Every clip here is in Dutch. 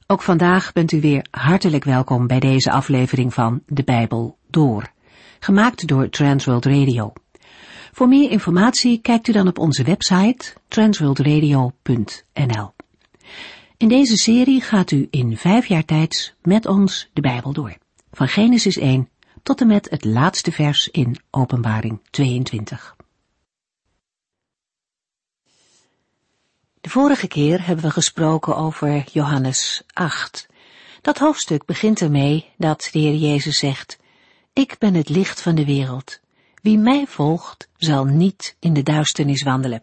Ook vandaag bent u weer hartelijk welkom bij deze aflevering van De Bijbel Door, gemaakt door Transworld Radio. Voor meer informatie kijkt u dan op onze website transworldradio.nl. In deze serie gaat u in 5 jaar tijd met ons de Bijbel door, van Genesis 1 tot en met het laatste vers in Openbaring 22. De vorige keer hebben we gesproken over Johannes 8. Dat hoofdstuk begint ermee dat de Heer Jezus zegt: Ik ben het licht van de wereld. Wie mij volgt, zal niet in de duisternis wandelen.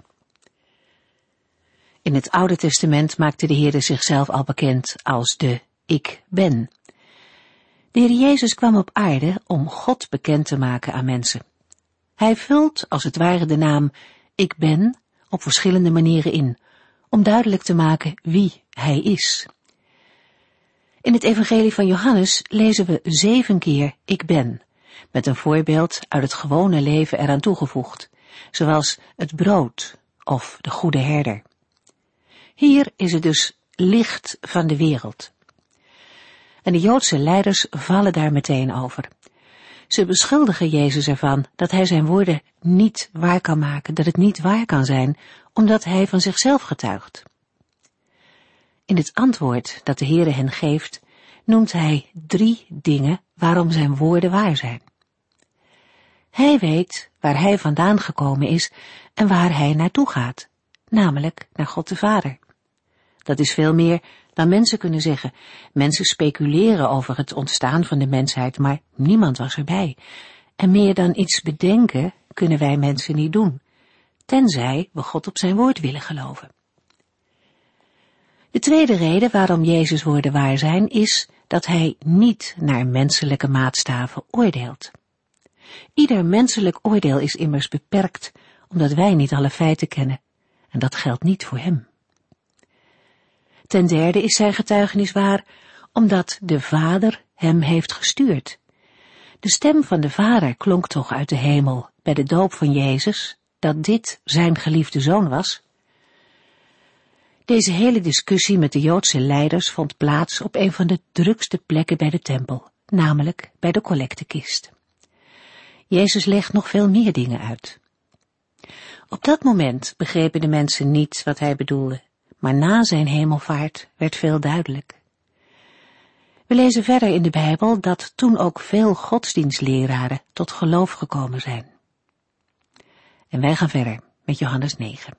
In het Oude Testament maakte de Heer zichzelf al bekend als de Ik Ben. De Heer Jezus kwam op aarde om God bekend te maken aan mensen. Hij vult als het ware de naam Ik Ben op verschillende manieren in, om duidelijk te maken wie hij is. In het evangelie van Johannes lezen we 7 keer Ik Ben, met een voorbeeld uit het gewone leven eraan toegevoegd, zoals het brood of de goede herder. Hier is het dus licht van de wereld. En de Joodse leiders vallen daar meteen over. Ze beschuldigen Jezus ervan dat hij zijn woorden niet waar kan maken, dat het niet waar kan zijn, omdat hij van zichzelf getuigt. In het antwoord dat de Heere hen geeft, noemt hij 3 dingen waarom zijn woorden waar zijn. Hij weet waar hij vandaan gekomen is en waar hij naartoe gaat, namelijk naar God de Vader. Dat is veel meer dan mensen kunnen zeggen. Mensen speculeren over het ontstaan van de mensheid, maar niemand was erbij. En meer dan iets bedenken kunnen wij mensen niet doen, tenzij we God op zijn woord willen geloven. De tweede reden waarom Jezus' woorden waar zijn, is dat hij niet naar menselijke maatstaven oordeelt. Ieder menselijk oordeel is immers beperkt, omdat wij niet alle feiten kennen. En dat geldt niet voor hem. Ten derde is zijn getuigenis waar, omdat de Vader hem heeft gestuurd. De stem van de Vader klonk toch uit de hemel bij de doop van Jezus, dat dit zijn geliefde zoon was. Deze hele discussie met de Joodse leiders vond plaats op een van de drukste plekken bij de tempel, namelijk bij de collectekist. Jezus legt nog veel meer dingen uit. Op dat moment begrepen de mensen niet wat hij bedoelde, maar na zijn hemelvaart werd veel duidelijk. We lezen verder in de Bijbel dat toen ook veel godsdienstleraren tot geloof gekomen zijn. En wij gaan verder met Johannes 9.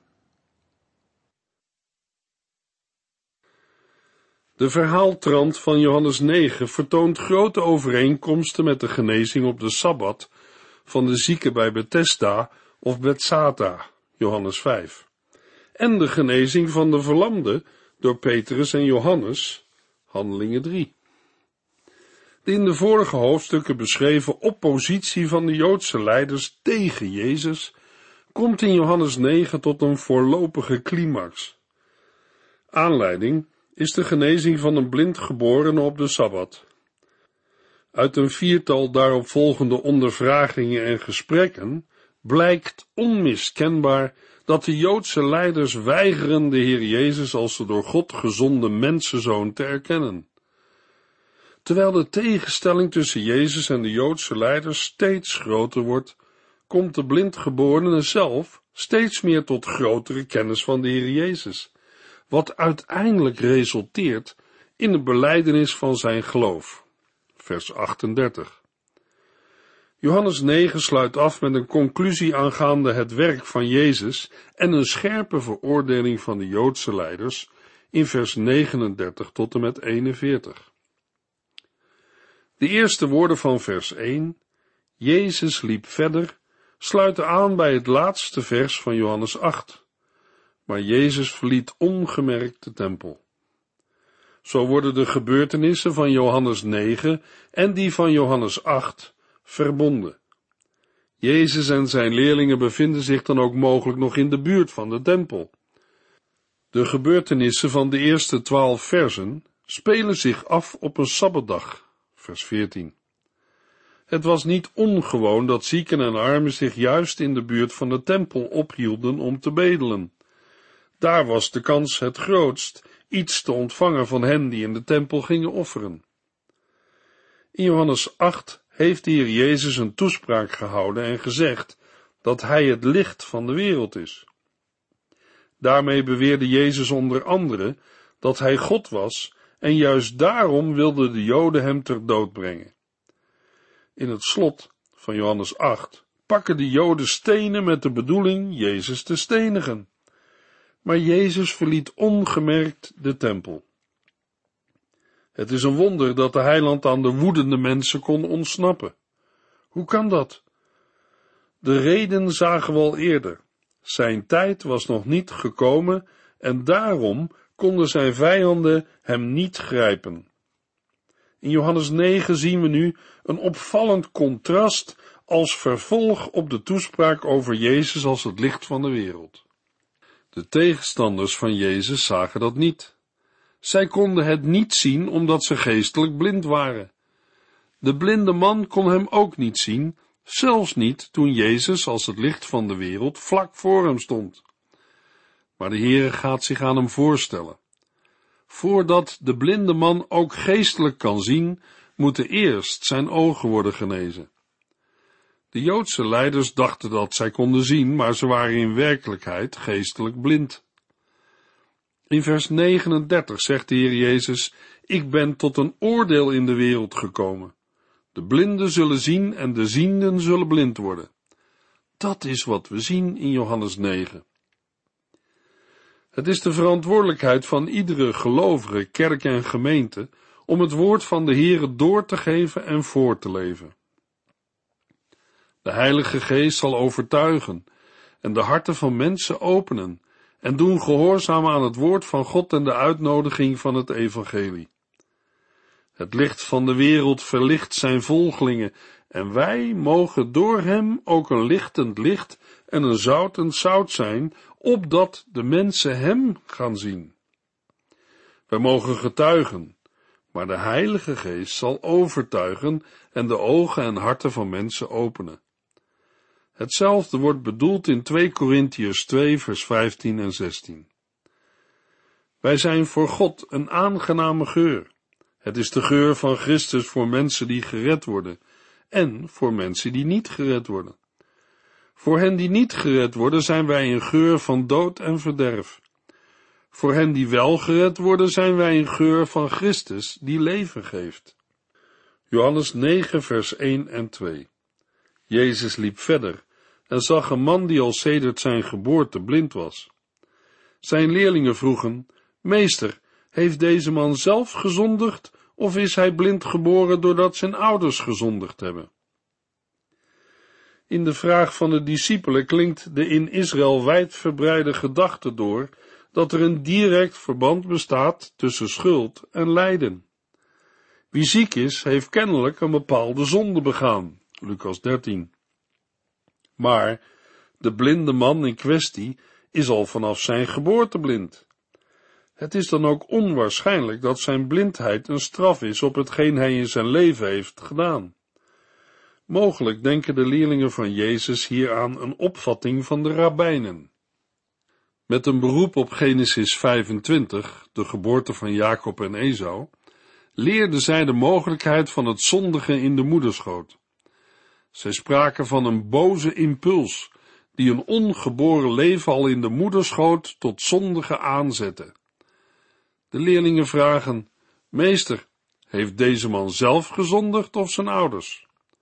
De verhaaltrand van Johannes 9 vertoont grote overeenkomsten met de genezing op de Sabbat van de zieke bij Bethesda of Bethsata, Johannes 5. En de genezing van de verlamde door Petrus en Johannes, Handelingen 3. De in de vorige hoofdstukken beschreven oppositie van de Joodse leiders tegen Jezus komt in Johannes 9 tot een voorlopige climax. Aanleiding is de genezing van een blindgeborene op de Sabbat. Uit een 4-tal daarop volgende ondervragingen en gesprekken blijkt onmiskenbaar dat de Joodse leiders weigeren de Heer Jezus als de door God gezonden mensenzoon te erkennen. Terwijl de tegenstelling tussen Jezus en de Joodse leiders steeds groter wordt, komt de blindgeborene zelf steeds meer tot grotere kennis van de Heer Jezus, wat uiteindelijk resulteert in de belijdenis van zijn geloof. Vers 38. Johannes 9 sluit af met een conclusie aangaande het werk van Jezus en een scherpe veroordeling van de Joodse leiders in vers 39 tot en met 41. De eerste woorden van vers 1, Jezus liep verder, sluiten aan bij het laatste vers van Johannes 8. Maar Jezus verliet ongemerkt de tempel. Zo worden de gebeurtenissen van Johannes 9 en die van Johannes 8 verbonden. Jezus en zijn leerlingen bevinden zich dan ook mogelijk nog in de buurt van de tempel. De gebeurtenissen van de eerste 12 versen spelen zich af op een sabbatdag, vers 14. Het was niet ongewoon dat zieken en armen zich juist in de buurt van de tempel ophielden om te bedelen. Daar was de kans het grootst iets te ontvangen van hen die in de tempel gingen offeren. In Johannes 8 heeft de Heer Jezus een toespraak gehouden en gezegd dat hij het licht van de wereld is. Daarmee beweerde Jezus onder andere dat hij God was en juist daarom wilden de Joden hem ter dood brengen. In het slot van Johannes 8 pakken de Joden stenen met de bedoeling Jezus te stenigen. Maar Jezus verliet ongemerkt de tempel. Het is een wonder dat de heiland aan de woedende mensen kon ontsnappen. Hoe kan dat? De reden zagen we al eerder. Zijn tijd was nog niet gekomen en daarom konden zijn vijanden hem niet grijpen. In Johannes 9 zien we nu een opvallend contrast als vervolg op de toespraak over Jezus als het licht van de wereld. De tegenstanders van Jezus zagen dat niet. Zij konden het niet zien omdat ze geestelijk blind waren. De blinde man kon hem ook niet zien, zelfs niet toen Jezus als het licht van de wereld vlak voor hem stond. Maar de Heere gaat zich aan hem voorstellen. Voordat de blinde man ook geestelijk kan zien, moeten eerst zijn ogen worden genezen. De Joodse leiders dachten dat zij konden zien, maar ze waren in werkelijkheid geestelijk blind. In vers 39 zegt de Heer Jezus: Ik ben tot een oordeel in de wereld gekomen. De blinden zullen zien en de zienden zullen blind worden. Dat is wat we zien in Johannes 9. Het is de verantwoordelijkheid van iedere gelovige, kerk en gemeente om het woord van de Heere door te geven en voor te leven. De Heilige Geest zal overtuigen en de harten van mensen openen en doen gehoorzaam aan het woord van God en de uitnodiging van het evangelie. Het licht van de wereld verlicht zijn volgelingen en wij mogen door hem ook een lichtend licht en een zoutend zout zijn, opdat de mensen hem gaan zien. Wij mogen getuigen, maar de Heilige Geest zal overtuigen en de ogen en harten van mensen openen. Hetzelfde wordt bedoeld in 2 Korintiërs 2 vers 15 en 16. Wij zijn voor God een aangename geur. Het is de geur van Christus voor mensen die gered worden en voor mensen die niet gered worden. Voor hen die niet gered worden zijn wij een geur van dood en verderf. Voor hen die wel gered worden zijn wij een geur van Christus die leven geeft. Johannes 9 vers 1 en 2. Jezus liep verder en zag een man die al sedert zijn geboorte blind was. Zijn leerlingen vroegen: Meester, heeft deze man zelf gezondigd of is hij blind geboren doordat zijn ouders gezondigd hebben? In de vraag van de discipelen klinkt de in Israël wijdverbreide gedachte door dat er een direct verband bestaat tussen schuld en lijden. Wie ziek is, heeft kennelijk een bepaalde zonde begaan, Lucas 13. Maar de blinde man in kwestie is al vanaf zijn geboorte blind. Het is dan ook onwaarschijnlijk dat zijn blindheid een straf is op hetgeen hij in zijn leven heeft gedaan. Mogelijk denken de leerlingen van Jezus hier aan een opvatting van de rabbijnen. Met een beroep op Genesis 25, de geboorte van Jacob en Esau, leerden zij de mogelijkheid van het zondigen in de moederschoot. Zij spraken van een boze impuls, die een ongeboren leven al in de moederschoot tot zondigen aanzette. De leerlingen vragen: Meester, heeft deze man zelf gezondigd of zijn ouders?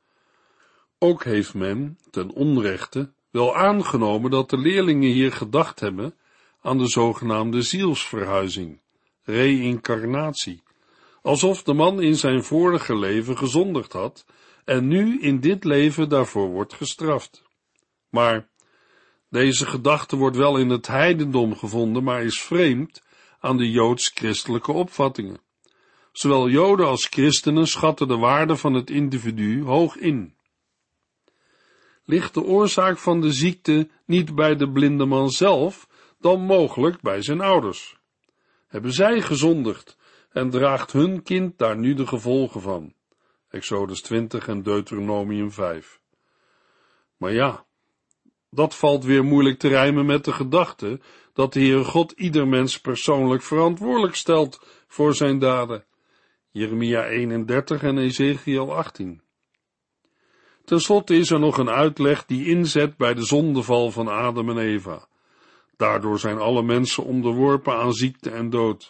Ook heeft men, ten onrechte, wel aangenomen dat de leerlingen hier gedacht hebben aan de zogenaamde zielsverhuizing, reïncarnatie, alsof de man in zijn vorige leven gezondigd had en nu in dit leven daarvoor wordt gestraft. Maar deze gedachte wordt wel in het heidendom gevonden, maar is vreemd aan de joods-christelijke opvattingen. Zowel Joden als christenen schatten de waarde van het individu hoog in. Ligt de oorzaak van de ziekte niet bij de blinde man zelf, dan mogelijk bij zijn ouders? Hebben zij gezondigd en draagt hun kind daar nu de gevolgen van? Exodus 20 en Deuteronomium 5. Maar ja, Dat valt weer moeilijk te rijmen met de gedachte dat de Heere God ieder mens persoonlijk verantwoordelijk stelt voor zijn daden. Jeremia 31 en Ezekiel 18. Ten slotte is er nog een uitleg die inzet bij de zondeval van Adam en Eva. Daardoor zijn alle mensen onderworpen aan ziekte en dood.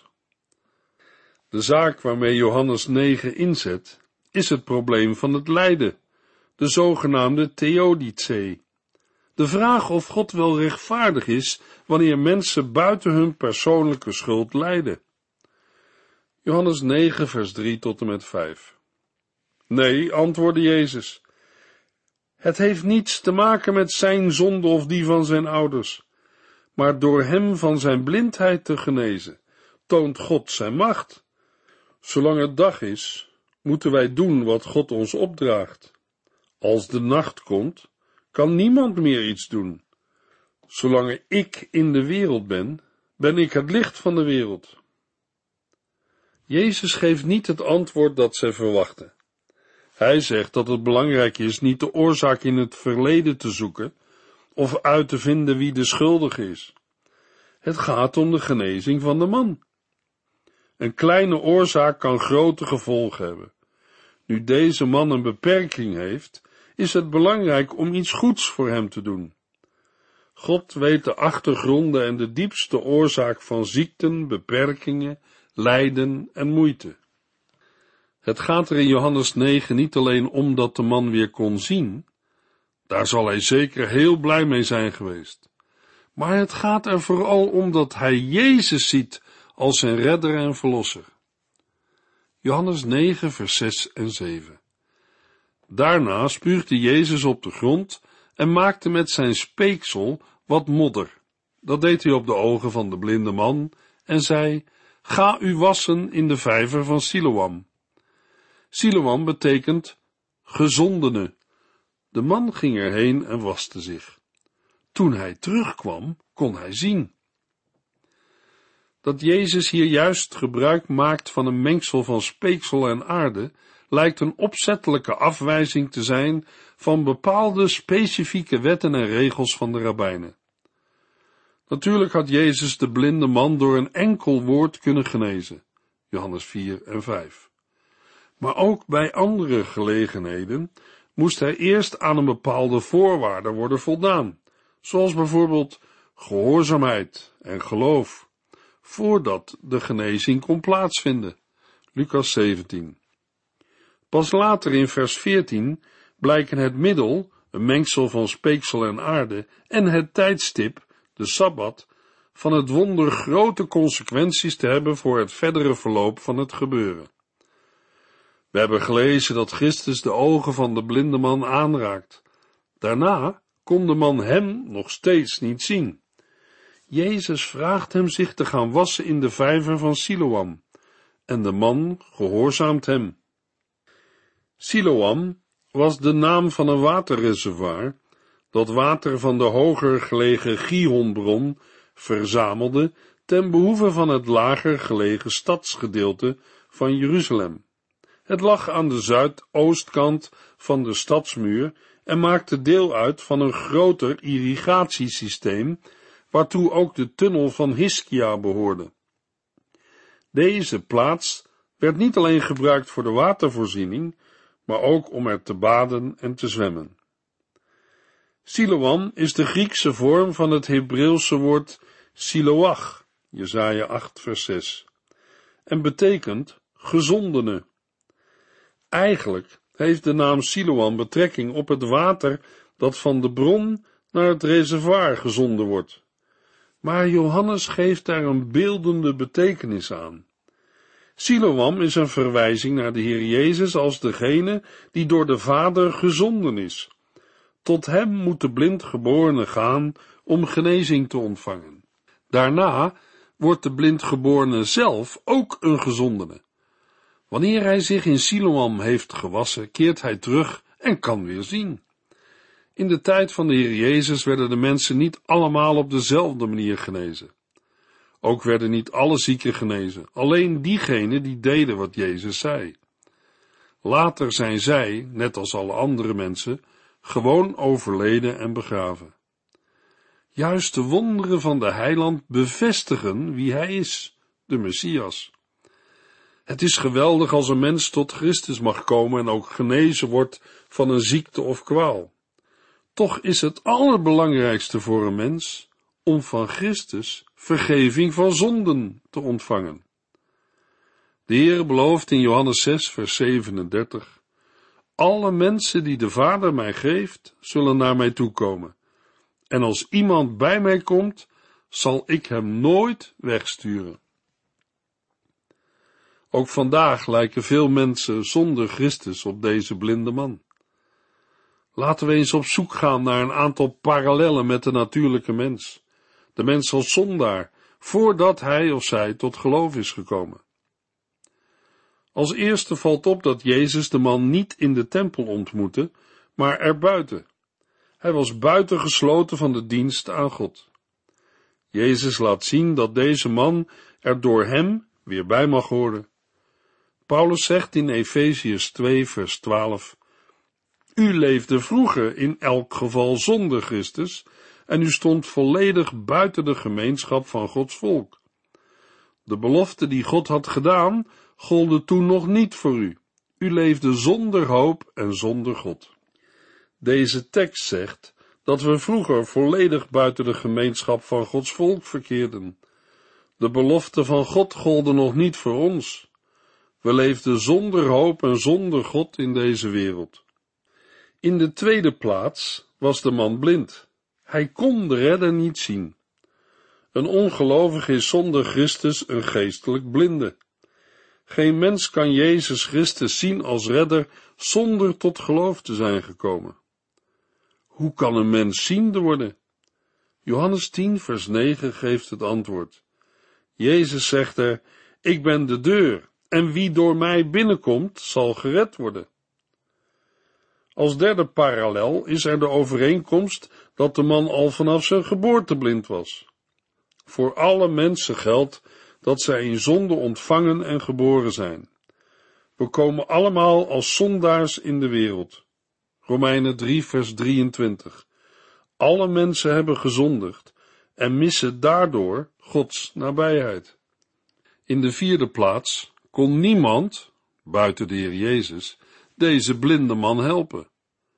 De zaak waarmee Johannes 9 inzet, is het probleem van het lijden, de zogenaamde theodicee. De vraag of God wel rechtvaardig is wanneer mensen buiten hun persoonlijke schuld lijden. Johannes 9 vers 3 tot en met 5. Nee, antwoordde Jezus. Het heeft niets te maken met zijn zonde of die van zijn ouders, maar door hem van zijn blindheid te genezen, toont God zijn macht. Zolang het dag is, moeten wij doen wat God ons opdraagt. Als de nacht komt, kan niemand meer iets doen. Zolang ik in de wereld ben, ben ik het licht van de wereld. Jezus geeft niet het antwoord dat zij verwachten. Hij zegt dat het belangrijk is niet de oorzaak in het verleden te zoeken of uit te vinden wie de schuldige is. Het gaat om de genezing van de man. Een kleine oorzaak kan grote gevolgen hebben. Nu deze man een beperking heeft, is het belangrijk om iets goeds voor hem te doen. God weet de achtergronden en de diepste oorzaak van ziekten, beperkingen, lijden en moeite. Het gaat er in Johannes 9 niet alleen om dat de man weer kon zien, daar zal hij zeker heel blij mee zijn geweest, maar het gaat er vooral om dat hij Jezus ziet als zijn redder en verlosser. Johannes 9 vers 6 en 7. Daarna spuugde Jezus op de grond en maakte met zijn speeksel wat modder. Dat deed hij op de ogen van de blinde man en zei: Ga u wassen in de vijver van Siloam. Siloam betekent gezondene. De man ging erheen en waste zich. Toen hij terugkwam, kon hij zien. Dat Jezus hier juist gebruik maakt van een mengsel van speeksel en aarde, lijkt een opzettelijke afwijzing te zijn van bepaalde specifieke wetten en regels van de rabbijnen. Natuurlijk had Jezus de blinde man door een enkel woord kunnen genezen, Johannes 4 en 5. Maar ook bij andere gelegenheden moest hij eerst aan een bepaalde voorwaarde worden voldaan, zoals bijvoorbeeld gehoorzaamheid en geloof, voordat de genezing kon plaatsvinden, Lucas 17. Pas later in vers 14 blijken het middel, een mengsel van speeksel en aarde, en het tijdstip, de Sabbat, van het wonder grote consequenties te hebben voor het verdere verloop van het gebeuren. We hebben gelezen dat Christus de ogen van de blinde man aanraakt. Daarna kon de man hem nog steeds niet zien. Jezus vraagt hem zich te gaan wassen in de vijver van Siloam, en de man gehoorzaamt hem. Siloam was de naam van een waterreservoir, dat water van de hoger gelegen Gihonbron verzamelde ten behoeve van het lager gelegen stadsgedeelte van Jeruzalem. Het lag aan de zuidoostkant van de stadsmuur en maakte deel uit van een groter irrigatiesysteem, waartoe ook de tunnel van Hiskia behoorde. Deze plaats werd niet alleen gebruikt voor de watervoorziening, maar ook om er te baden en te zwemmen. Siloam is de Griekse vorm van het Hebreeuwse woord Siloach, Jesaja 8 vers 6, en betekent gezondene. Eigenlijk heeft de naam Siloam betrekking op het water dat van de bron naar het reservoir gezonden wordt. Maar Johannes geeft daar een beeldende betekenis aan. Siloam is een verwijzing naar de Heer Jezus als degene die door de Vader gezonden is. Tot hem moet de blindgeborene gaan om genezing te ontvangen. Daarna wordt de blindgeborene zelf ook een gezondene. Wanneer hij zich in Siloam heeft gewassen, keert hij terug en kan weer zien. In de tijd van de Heer Jezus werden de mensen niet allemaal op dezelfde manier genezen. Ook werden niet alle zieken genezen, alleen diegenen die deden wat Jezus zei. Later zijn zij, net als alle andere mensen, gewoon overleden en begraven. Juist de wonderen van de heiland bevestigen wie hij is, de Messias. Het is geweldig als een mens tot Christus mag komen en ook genezen wordt van een ziekte of kwaal. Toch is het allerbelangrijkste voor een mens om van Christus vergeving van zonden te ontvangen. De Heer belooft in Johannes 6, vers 37, alle mensen die de Vader mij geeft, zullen naar mij toekomen. En als iemand bij mij komt, zal ik hem nooit wegsturen. Ook vandaag lijken veel mensen zonder Christus op deze blinde man. Laten we eens op zoek gaan naar een aantal parallellen met de natuurlijke mens. De mens als zondaar, voordat hij of zij tot geloof is gekomen. Als eerste valt op dat Jezus de man niet in de tempel ontmoette, maar erbuiten. Hij was buitengesloten van de dienst aan God. Jezus laat zien dat deze man er door hem weer bij mag horen. Paulus zegt in Efeziërs 2, vers 12, u leefde vroeger in elk geval zonder Christus en u stond volledig buiten de gemeenschap van Gods volk. De belofte die God had gedaan, golden toen nog niet voor u. U leefde zonder hoop en zonder God. Deze tekst zegt dat we vroeger volledig buiten de gemeenschap van Gods volk verkeerden. De belofte van God golden nog niet voor ons. We leefden zonder hoop en zonder God in deze wereld. In de tweede plaats was de man blind. Hij kon de redder niet zien. Een ongelovige is zonder Christus een geestelijk blinde. Geen mens kan Jezus Christus zien als redder zonder tot geloof te zijn gekomen. Hoe kan een mens ziende worden? Johannes 10, vers 9 geeft het antwoord. Jezus zegt er, ik ben de deur, en wie door mij binnenkomt, zal gered worden. Als derde parallel is er de overeenkomst dat de man al vanaf zijn geboorte blind was. Voor alle mensen geldt dat zij in zonde ontvangen en geboren zijn. We komen allemaal als zondaars in de wereld. Romeinen 3, vers 23. Alle mensen hebben gezondigd en missen daardoor Gods nabijheid. In de vierde plaats kon niemand, buiten de Heer Jezus, deze blinde man helpen.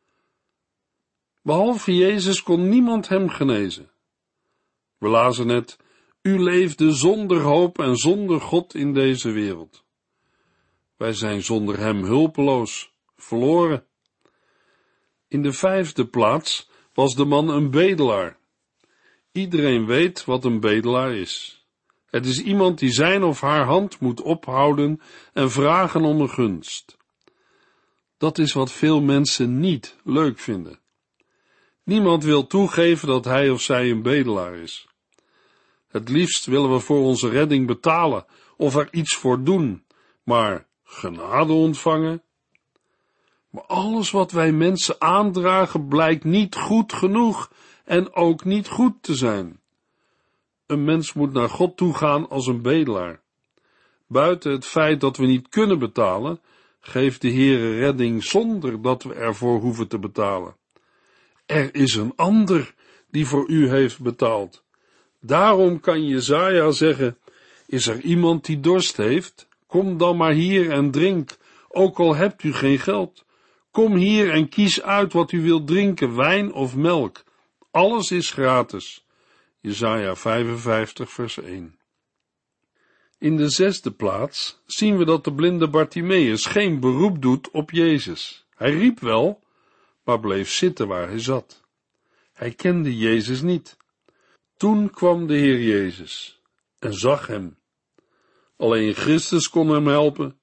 Behalve Jezus kon niemand hem genezen. We lazen net, u leefde zonder hoop en zonder God in deze wereld. Wij zijn zonder hem hulpeloos, verloren. In de vijfde plaats was de man een bedelaar. Iedereen weet wat een bedelaar is. Het is iemand die zijn of haar hand moet ophouden en vragen om een gunst. Dat is wat veel mensen niet leuk vinden. Niemand wil toegeven dat hij of zij een bedelaar is. Het liefst willen we voor onze redding betalen of er iets voor doen, maar genade ontvangen? Maar alles wat wij mensen aandragen blijkt niet goed genoeg en ook niet goed te zijn. Een mens moet naar God toe gaan als een bedelaar. Buiten het feit dat we niet kunnen betalen, geeft de Heere redding zonder dat we ervoor hoeven te betalen. Er is een ander die voor u heeft betaald. Daarom kan Jesaja zeggen, is er iemand die dorst heeft? Kom dan maar hier en drink, ook al hebt u geen geld. Kom hier en kies uit wat u wilt drinken, wijn of melk. Alles is gratis. Jesaja 55, vers 1. In de zesde plaats zien we dat de blinde Bartimeus geen beroep doet op Jezus. Hij riep wel, maar bleef zitten waar hij zat. Hij kende Jezus niet. Toen kwam de Heer Jezus en zag hem. Alleen Christus kon hem helpen.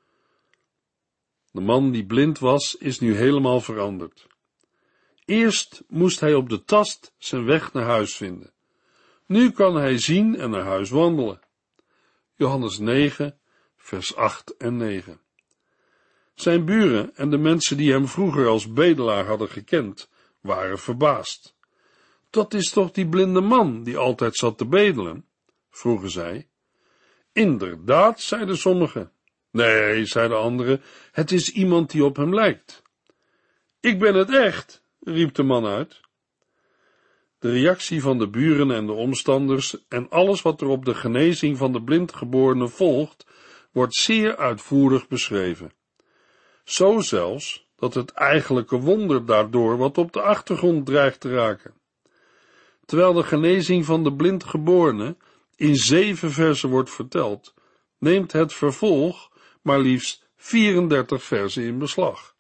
De man die blind was, is nu helemaal veranderd. Eerst moest hij op de tast zijn weg naar huis vinden. Nu kan hij zien en naar huis wandelen. Johannes 9, vers 8 en 9. Zijn buren en de mensen die hem vroeger als bedelaar hadden gekend, waren verbaasd. Dat is toch die blinde man die altijd zat te bedelen? Vroegen zij. Inderdaad, zeiden sommigen. Nee, zeiden anderen, het is iemand die op hem lijkt. Ik ben het echt, riep de man uit. De reactie van de buren en de omstanders en alles wat er op de genezing van de blindgeborene volgt, wordt zeer uitvoerig beschreven. Zo zelfs dat het eigenlijke wonder daardoor wat op de achtergrond dreigt te raken. Terwijl de genezing van de blindgeborene in 7 versen wordt verteld, neemt het vervolg maar liefst 34 versen in beslag.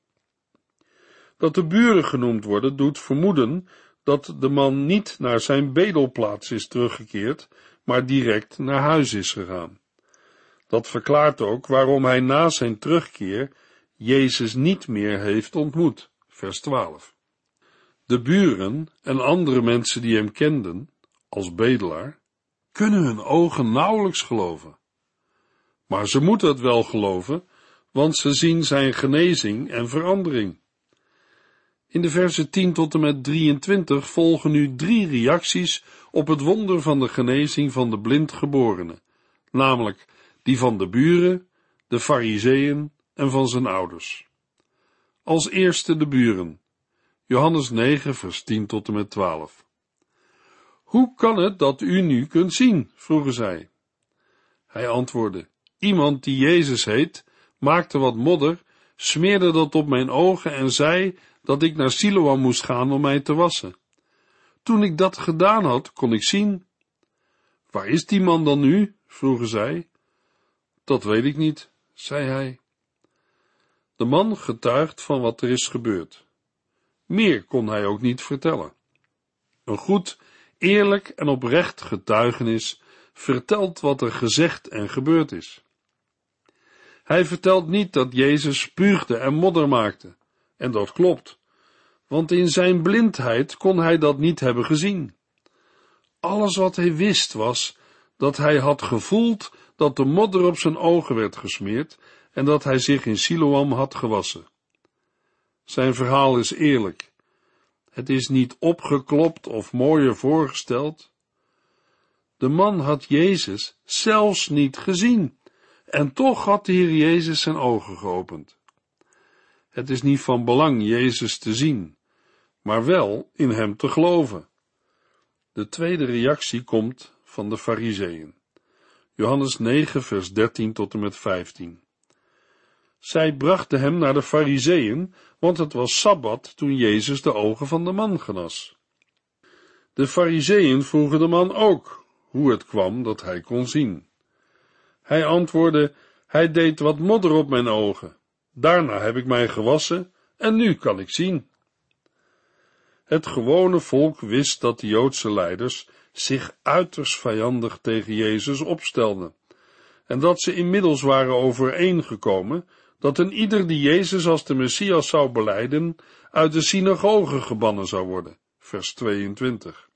Dat de buren genoemd worden doet vermoeden dat de man niet naar zijn bedelplaats is teruggekeerd, maar direct naar huis is gegaan. Dat verklaart ook waarom hij na zijn terugkeer Jezus niet meer heeft ontmoet, vers 12. De buren en andere mensen die hem kenden, als bedelaar, kunnen hun ogen nauwelijks geloven. Maar ze moeten het wel geloven, want ze zien zijn genezing en verandering. In de versen 10 tot en met 23 volgen nu 3 reacties op het wonder van de genezing van de blindgeborene, namelijk die van de buren, de Farizeeën en van zijn ouders. Als eerste de buren. Johannes 9, vers 10 tot en met 12. Hoe kan het dat u nu kunt zien? Vroegen zij. Hij antwoordde, iemand die Jezus heet, maakte wat modder, smeerde dat op mijn ogen en zei dat ik naar Siloam moest gaan om mij te wassen. Toen ik dat gedaan had, kon ik zien. Waar is die man dan nu? Vroegen zij. Dat weet ik niet, zei hij. De man getuigt van wat er is gebeurd. Meer kon hij ook niet vertellen. Een goed, eerlijk en oprecht getuigenis vertelt wat er gezegd en gebeurd is. Hij vertelt niet dat Jezus spuugde en modder maakte, en dat klopt, want in zijn blindheid kon hij dat niet hebben gezien. Alles wat hij wist was dat hij had gevoeld dat de modder op zijn ogen werd gesmeerd en dat hij zich in Siloam had gewassen. Zijn verhaal is eerlijk. Het is niet opgeklopt of mooier voorgesteld. De man had Jezus zelfs niet gezien, en toch had de Heer Jezus zijn ogen geopend. Het is niet van belang Jezus te zien, maar wel in hem te geloven. De tweede reactie komt van de Farizeeën. Johannes 9, vers 13 tot en met 15. Zij brachten hem naar de Farizeeën, want het was Sabbat toen Jezus de ogen van de man genas. De Farizeeën vroegen de man ook hoe het kwam dat hij kon zien. Hij antwoordde, hij deed wat modder op mijn ogen. Daarna heb ik mij gewassen en nu kan ik zien. Het gewone volk wist dat de Joodse leiders zich uiterst vijandig tegen Jezus opstelden en dat ze inmiddels waren overeengekomen dat een ieder die Jezus als de Messias zou belijden, uit de synagoge gebannen zou worden, vers 22.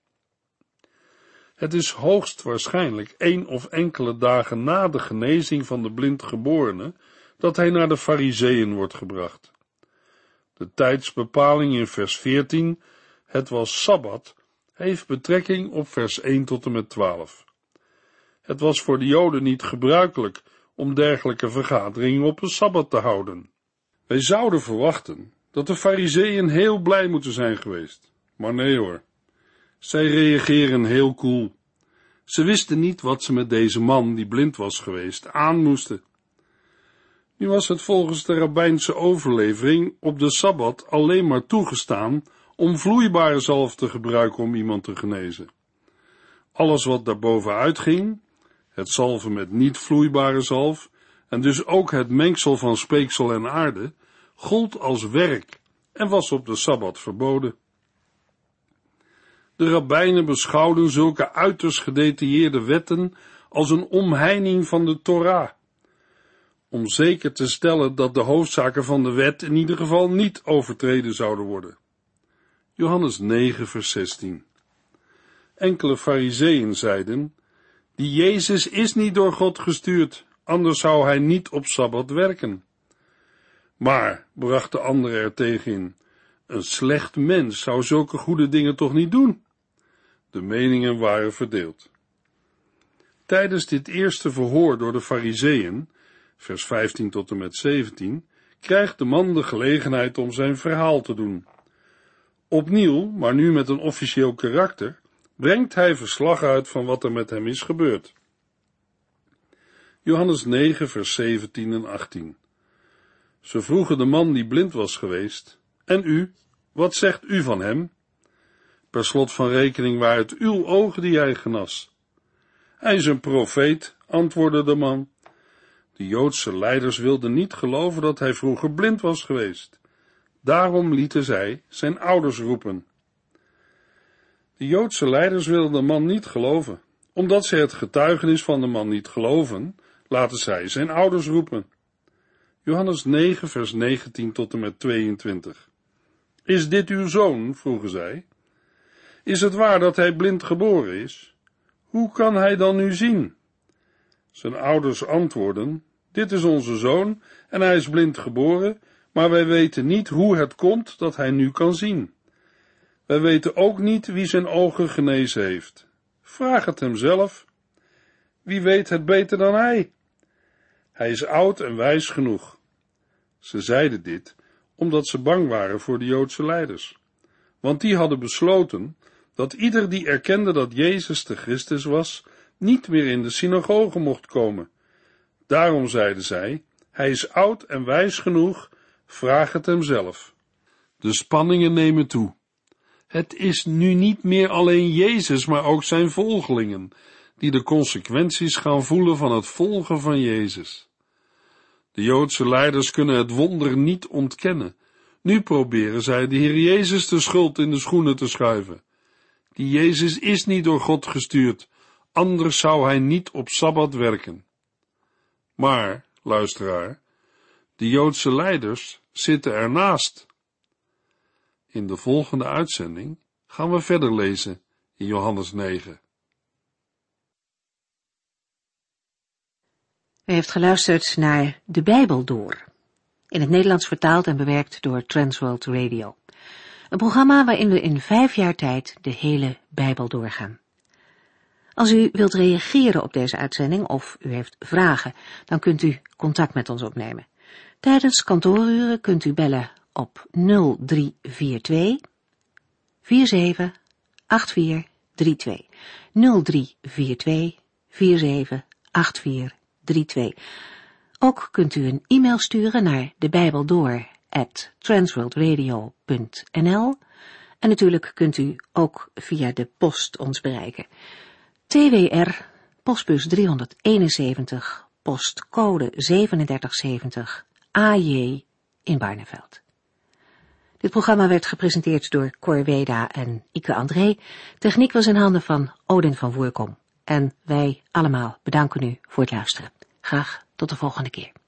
Het is hoogst waarschijnlijk 1 of enkele dagen na de genezing van de blindgeborene, dat hij naar de Farizeeën wordt gebracht. De tijdsbepaling in vers 14, het was Sabbat, heeft betrekking op vers 1 tot en met 12. Het was voor de Joden niet gebruikelijk om dergelijke vergaderingen op een Sabbat te houden. Wij zouden verwachten dat de Farizeeën heel blij moeten zijn geweest, maar nee hoor. Zij reageren heel koel. Ze wisten niet wat ze met deze man, die blind was geweest, aan moesten. Nu was het volgens de rabbijnse overlevering op de Sabbat alleen maar toegestaan om vloeibare zalf te gebruiken om iemand te genezen. Alles wat daarbovenuit ging, het zalven met niet vloeibare zalf, en dus ook het mengsel van speeksel en aarde, gold als werk en was op de Sabbat verboden. De rabbijnen beschouwden zulke uiterst gedetailleerde wetten als een omheining van de Torah, om zeker te stellen dat de hoofdzaken van de wet in ieder geval niet overtreden zouden worden. Johannes 9, vers 16. Enkele Farizeeën zeiden, die Jezus is niet door God gestuurd, anders zou hij niet op Sabbat werken. Maar, bracht de andere er tegen in, een slecht mens zou zulke goede dingen toch niet doen? De meningen waren verdeeld. Tijdens dit eerste verhoor door de Farizeeën, vers 15 tot en met 17, krijgt de man de gelegenheid om zijn verhaal te doen. Opnieuw, maar nu met een officieel karakter, brengt hij verslag uit van wat er met hem is gebeurd. Johannes 9, vers 17 en 18. Ze vroegen de man die blind was geweest, en u, wat zegt u van hem? Per slot van rekening waren het uw ogen die hij genas. Hij is een profeet, antwoordde de man. De Joodse leiders wilden niet geloven dat hij vroeger blind was geweest. Daarom lieten zij zijn ouders roepen. De Joodse leiders wilden de man niet geloven. Omdat zij het getuigenis van de man niet geloven, laten zij zijn ouders roepen. Johannes 9, vers 19 tot en met 22. Is dit uw zoon? Vroegen zij. Is het waar dat hij blind geboren is? Hoe kan hij dan nu zien? Zijn ouders antwoordden, dit is onze zoon en hij is blind geboren, maar wij weten niet hoe het komt dat hij nu kan zien. Wij weten ook niet wie zijn ogen genezen heeft. Vraag het hem zelf. Wie weet het beter dan hij? Hij is oud en wijs genoeg. Ze zeiden dit omdat ze bang waren voor de Joodse leiders. Want die hadden besloten dat ieder die erkende dat Jezus de Christus was, niet meer in de synagoge mocht komen. Daarom zeiden zij, hij is oud en wijs genoeg, vraag het hem zelf. De spanningen nemen toe. Het is nu niet meer alleen Jezus, maar ook zijn volgelingen, die de consequenties gaan voelen van het volgen van Jezus. De Joodse leiders kunnen het wonder niet ontkennen. Nu proberen zij de Heer Jezus de schuld in de schoenen te schuiven. Die Jezus is niet door God gestuurd, anders zou hij niet op Sabbat werken. Maar, luisteraar, de Joodse leiders zitten ernaast. In de volgende uitzending gaan we verder lezen in Johannes 9. U heeft geluisterd naar De Bijbel Door, in het Nederlands vertaald en bewerkt door Transworld Radio. Een programma waarin we in 5 jaar tijd de hele Bijbel doorgaan. Als u wilt reageren op deze uitzending of u heeft vragen, dan kunt u contact met ons opnemen. Tijdens kantooruren kunt u bellen op 0342 478432. 0342 478432. Ook kunt u een e-mail sturen naar debijbeldoor@transworldradio.nl en natuurlijk kunt u ook via de post ons bereiken. TWR, postbus 371, postcode 3770, AJ in Barneveld. Dit programma werd gepresenteerd door Cor Weda en Ike André. Techniek was in handen van Odin van Voerkom. En wij allemaal bedanken u voor het luisteren. Graag tot de volgende keer.